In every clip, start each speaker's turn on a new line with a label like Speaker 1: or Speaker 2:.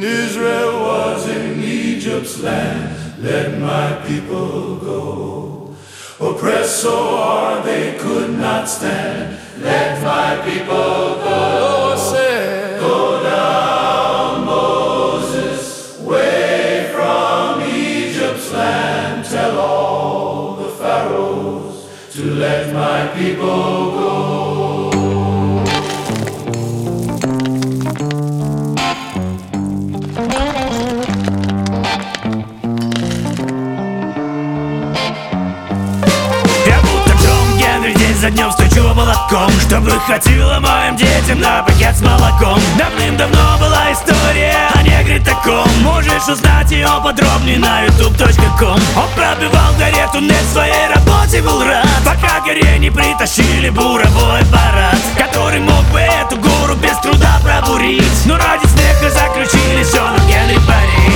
Speaker 1: Israel was in Egypt's land, let my people go. Oppressed so hard they could not stand, let my people go. Go down, Moses, way from Egypt's land. Tell all the pharaohs to let my people go.
Speaker 2: За днем стучу молотком, чтобы хватило моим детям на пакет с молоком. Давным-давно была история о негре таком. Можешь узнать ее подробнее на youtube.com. Он пробивал в горе туннель, своей работе был рад, пока горе не притащили буровой аппарат, который мог бы эту гору без труда пробурить. Но ради смеха заключили все на Генри Пари.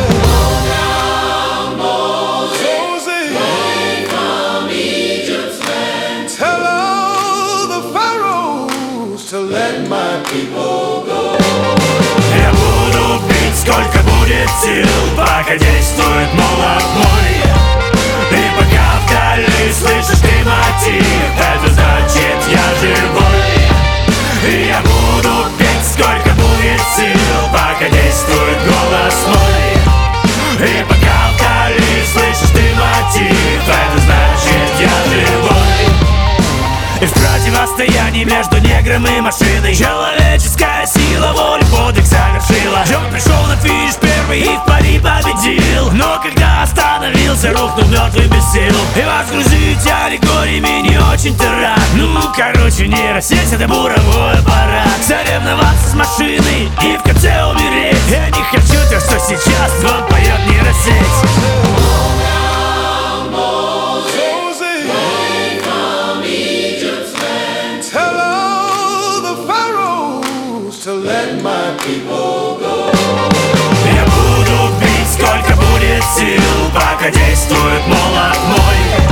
Speaker 1: To let my people go.
Speaker 2: Я буду бить, сколько будет сил, пока действует молот мой. И пока вдали слышишь ты мотив, это значит я живой. Я буду бить, сколько будет сил, пока действует голос мой. И пока вдали слышишь ты мотив, это значит я живой. И в противостоянии между негром и машиной человеческая сила воли подвиг совершила. Джон пришел на финиш первый и в пари победил, но когда остановился, рухнул мертвый без сил. И возгрузить аллегориями не очень-то рад. Ну, короче, нейросеть — это буровой аппарат. Соревноваться с машиной и в конце умереть. Я не хочу то, что сейчас вам поет нейросеть.
Speaker 1: To let my people go.
Speaker 2: Я буду бить, сколько будет сил, пока действует молот мой.